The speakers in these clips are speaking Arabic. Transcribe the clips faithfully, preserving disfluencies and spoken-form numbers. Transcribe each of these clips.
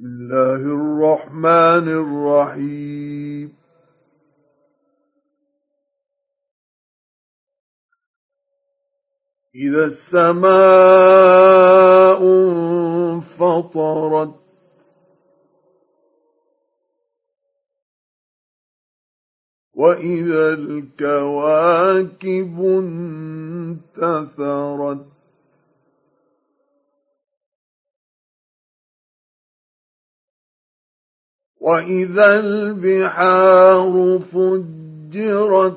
بسم الله الرحمن الرحيم. إذا السماء انفطرت وإذا الكواكب انتثرت وإذا البحار فجرت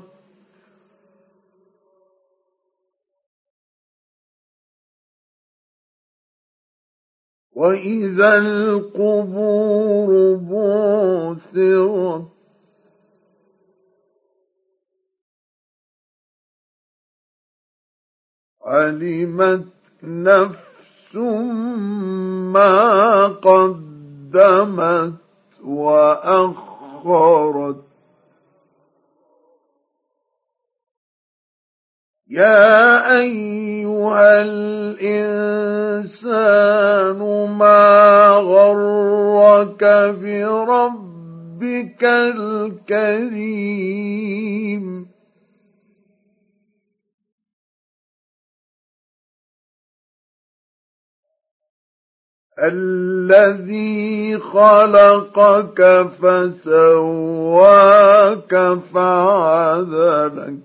وإذا القبور بعثرت علمت نفس ما قدمت وأخرت يا أيها الإنسان ما غرك بربك الكريم الذي خلقك فسواك فعدلك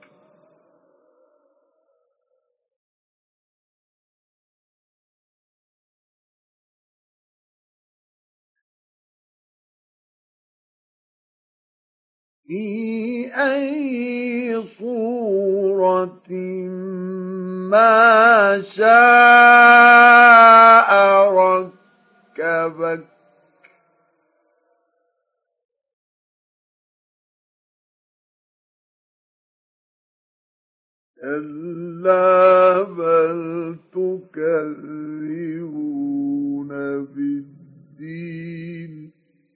في أي صورة ما شاء ركبك كلا بل تكذبون بالدين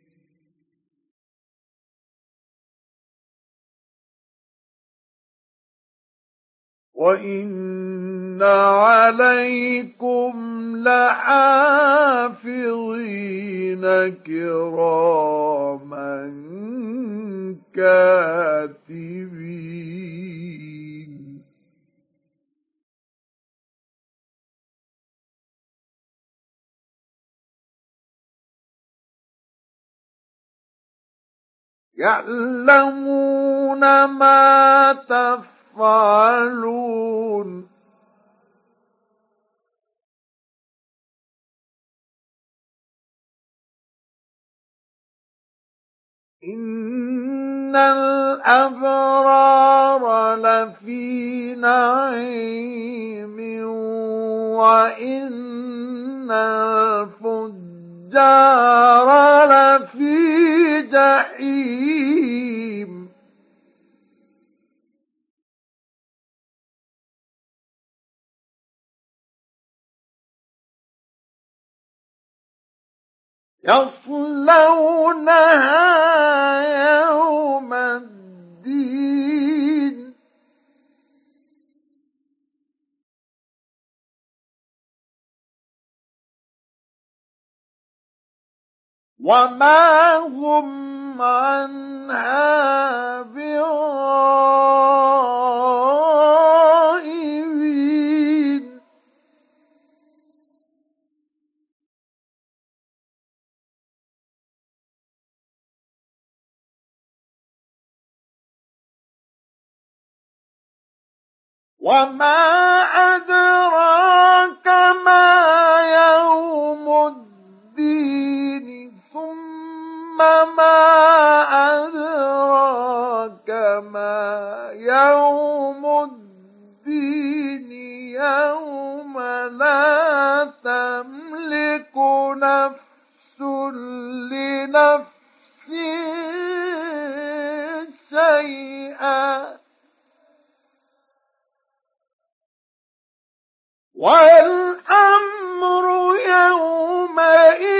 وإن عليكم لحافظين كراما كاتبين يعلمون ما تفعلون إن الأبرار لفي نعيم وإن الفجار لفي جحيم يصلونها يوم الدين وما هم عنها بغائبين وما أدراك ما يوم الدين ثم ما أدراك ما يوم الدين يوم لا تملك نفس لنفس شيئا والأمر يومئذ